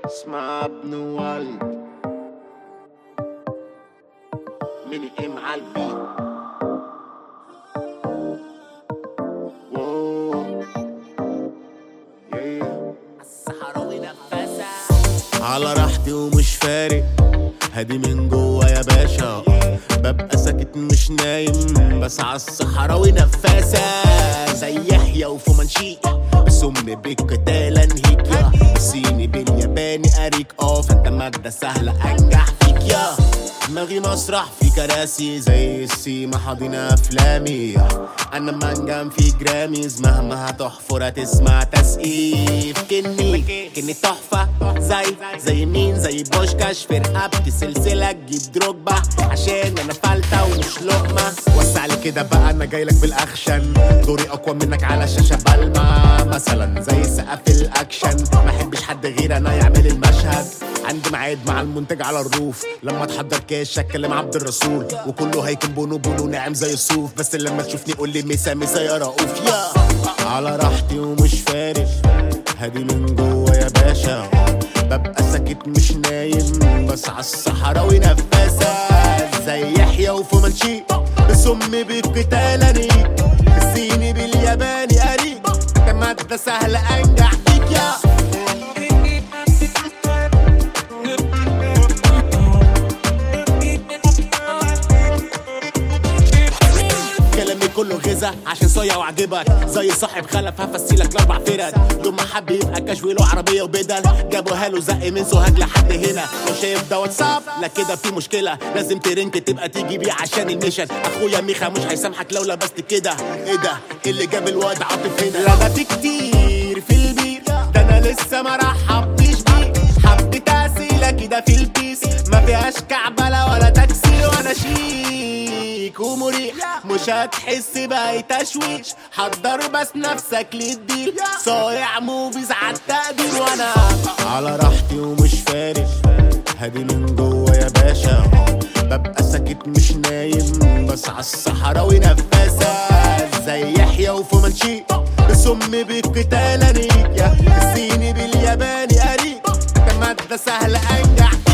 اسمع ابن والد من ام على البيت. الصحراوي نفاسة على راحتي ومش فارق، هادي من جوا يا باشا، ببقى ساكت مش نايم، بس عالصحراوي نفاسة زي يحيى وفومانشي، بسم بالقتال انهيك يا صيني بالياباني اريك فانت مادة سهلة انجح فيك يا دماغي مسرح في كراسي زي السيما حاضنة افلامي، انا منجم في جراميز مهما هتحفر هتسمع تسقيف. كني تحفة زي مين، زي بوشكاش في رقبتي سلسلة تجيب دروجبا عشان انا فلتة ومش لقمة. وسع لي كده بقى انا جايلك بالاكشن، دوري اقوى منك على شاشة بلمع مثلا زي سقف الاكشن، ما احبش حد غير انا يعمل المشهد. عندي ميعاد مع المنتج على الروف، لما تحضر كاش اتكلم عبد الرسول، وكله هيكون بونو ناعم زي الصوف، بس لما تشوفني قول لي ميسا يا رؤوف يا على راحتي ومش فارق، هادي من جوا يا باشا، ببقى ساكت مش نايم، بس عالصحراوي نفاسة زي يحيى وفومانشي، بسم بالقتال انيك، الصيني بالياباني اريك، انت مادة سهلة انجح فيك يا كله غذا عشان صايع وعجبك، زي صاحب خلف هفسيلك ل4 فرد، يوم ما حب يبقى كشوي له عربيه وبدل، جابوها له زق من سوهاج لحد هنا، لو شايف ده واتساب لا كده في مشكله، لازم ترنك تبقى تيجي بيه عشان الميشن، اخويا ميخا مش هيسامحك لو لبست كده. ايه ده اللي جاب الواد عاطف هنا؟ لغتي كتير في البير ده انا لسه ما رحبتش بيه، حبيت اسيله كده في البيس ما فيهاش كعبله ولا تاكسي، وانا شيك ومريح مش هتحس باي تشويش، حضر بس نفسك للديل، صايع موفيز عالتقدير، وانا على راحتي ومش فارق، هادي من جوا يا باشا، ببقى ساكت مش نايم، بس عالصحراوي نفاسة زي يحيى وفومانشي، بسم بالقتال انيك يا الصيني بالياباني اريك، انت مادة سهلة انجح